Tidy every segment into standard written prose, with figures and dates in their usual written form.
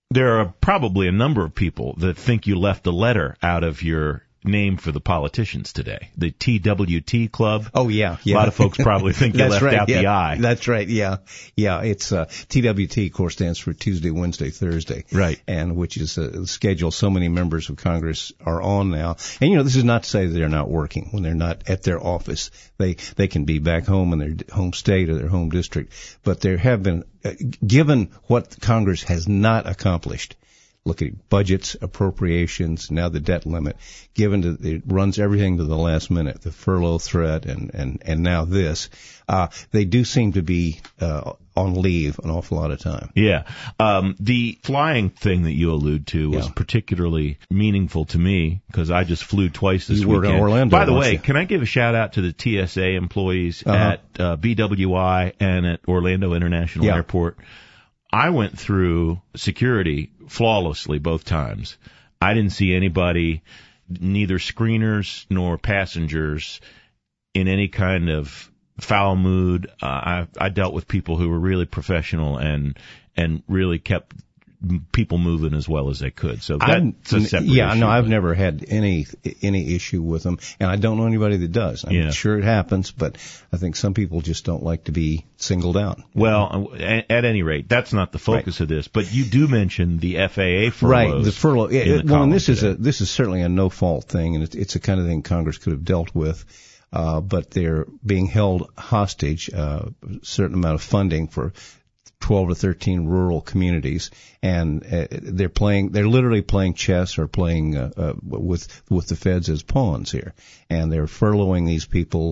There are probably a number of people that think you left a letter out of your name for the politicians today. The TWT Club. Oh, yeah. A lot of folks probably think you left out the I. That's right, yeah. Yeah, it's TWT, of course, stands for Tuesday, Wednesday, Thursday. Right. And which is a schedule so many members of Congress are on now. And, this is not to say that they're not working when they're not at their office. They can be back home in their home state or their home district. But there have been, given what Congress has not accomplished, look at budgets, appropriations, now the debt limit, it runs everything to the last minute, the furlough threat and now this, they do seem to be, on leave an awful lot of time. Yeah. The flying thing that you allude to was particularly meaningful to me because I just flew twice this weekend. You were in Orlando. By the way, can I give a shout out to the TSA employees at BWI and at Orlando International Airport? I went through security flawlessly both times. I didn't see anybody, neither screeners nor passengers, in any kind of foul mood. I dealt with people who were really professional and really kept people moving as well as they could. So that's a separate issue. I've never had any issue with them, and I don't know anybody that does. I'm sure it happens, but I think some people just don't like to be singled out. Well, at any rate, that's not the focus of this. But you do mention the FAA furloughs. Right, the furlough. And this is certainly a no-fault thing, and it's the kind of thing Congress could have dealt with. But they're being held hostage, a certain amount of funding for 12 to 13 rural communities, and they're literally playing chess or playing with the feds as pawns here, and they're furloughing these people.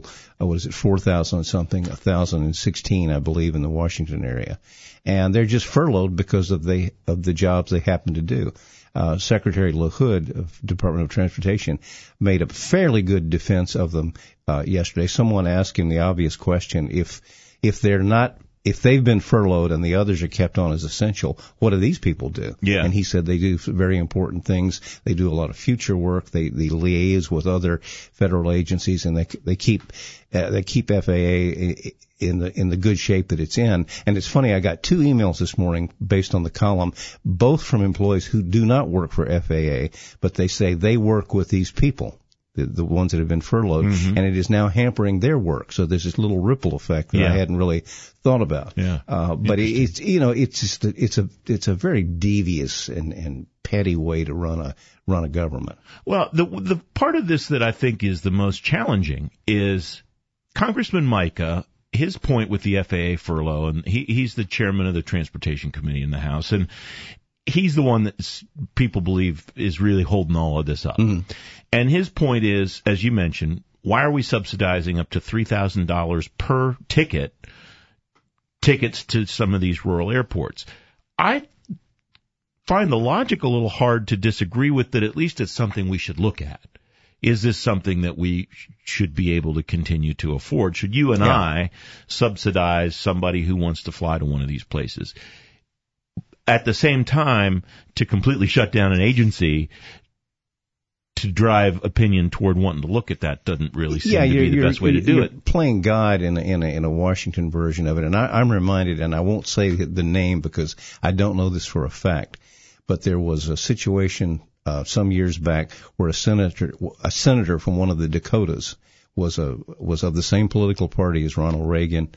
4,000 something, 1,016, I believe, in the Washington area, and they're just furloughed because of the jobs they happen to do. Secretary LaHood of Department of Transportation made a fairly good defense of them yesterday. Someone asked him the obvious question: if they've been furloughed and the others are kept on as essential, what do these people do? Yeah. And he said they do very important things. They do a lot of future work. They liaise with other federal agencies, and they keep FAA in the good shape that it's in. And it's funny, I got 2 emails this morning based on the column, both from employees who do not work for FAA, but they say they work with these people, the ones that have been furloughed, and it is now hampering their work. So there's this little ripple effect that I hadn't really thought about. Yeah. But it's a very devious and petty way to run a government. Well, the part of this that I think is the most challenging is Congressman Mica. His point with the FAA furlough, and he's the chairman of the Transportation Committee in the House, and he's the one that people believe is really holding all of this up. Mm-hmm. And his point is, as you mentioned, why are we subsidizing up to $3,000 per tickets to some of these rural airports? I find the logic a little hard to disagree with, that at least it's something we should look at. Is this something that we should be able to continue to afford? Should you and I subsidize somebody who wants to fly to one of these places? At the same time, to completely shut down an agency to drive opinion toward wanting to look at that doesn't really seem to be the best way to do it. You're playing God in a Washington version of it. And I'm reminded, and I won't say the name because I don't know this for a fact, but there was a situation some years back where a senator from one of the Dakotas was of the same political party as Ronald Reagan,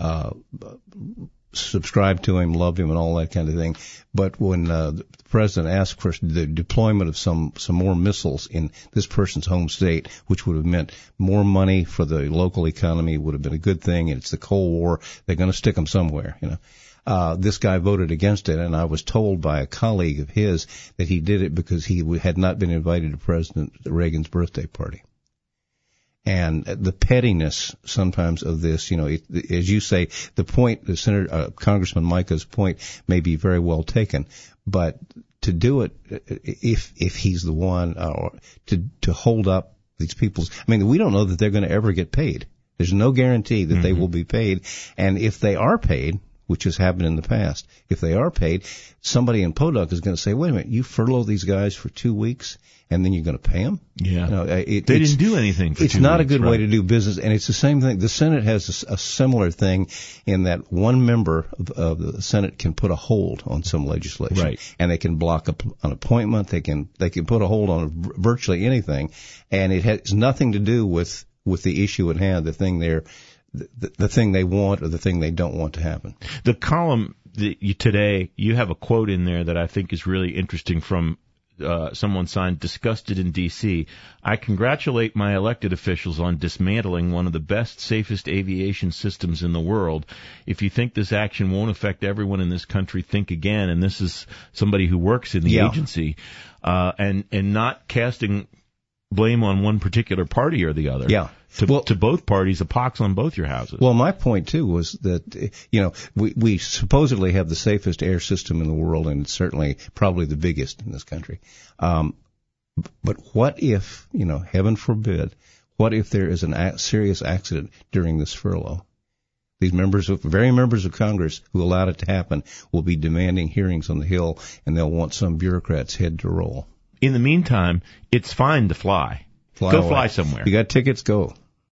subscribed to him, loved him, and all that kind of thing. But when the president asked for the deployment of some more missiles in this person's home state, which would have meant more money for the local economy, would have been a good thing. And it's the Cold War; they're going to stick them somewhere, This guy voted against it, and I was told by a colleague of his that he did it because he had not been invited to President Reagan's birthday party. And the pettiness sometimes of this, as you say, the point, Congressman Mica's point may be very well taken, but to do it, if he's the one, to hold up these people's, we don't know that they're going to ever get paid. There's no guarantee that they will be paid. And if they are paid, which has happened in the past. If they are paid, somebody in Podunk is going to say, wait a minute, you furlough these guys for 2 weeks and then you're going to pay them? Yeah. They didn't do anything for 2 weeks. It's not a good way to do business, and it's the same thing. The Senate has a similar thing in that one member of the Senate can put a hold on some legislation. Right. And they can block an appointment. They can put a hold on virtually anything, and it has nothing to do with the issue at hand, the thing they want or the thing they don't want to happen. The column today, you have a quote in there that I think is really interesting from someone signed, "Disgusted in D.C. I congratulate my elected officials on dismantling one of the best, safest aviation systems in the world. If you think this action won't affect everyone in this country, think again." And this is somebody who works in the agency, and not casting blame on one particular party or the other. Yeah. To both parties, a pox on both your houses. Well, my point, too, was that, we supposedly have the safest air system in the world, and it's certainly probably the biggest in this country. But what if, heaven forbid, what if there is a serious accident during this furlough? These very members of Congress who allowed it to happen will be demanding hearings on the Hill, and they'll want some bureaucrat's head to roll. In the meantime, it's fine to fly. Go fly somewhere. You got tickets, go.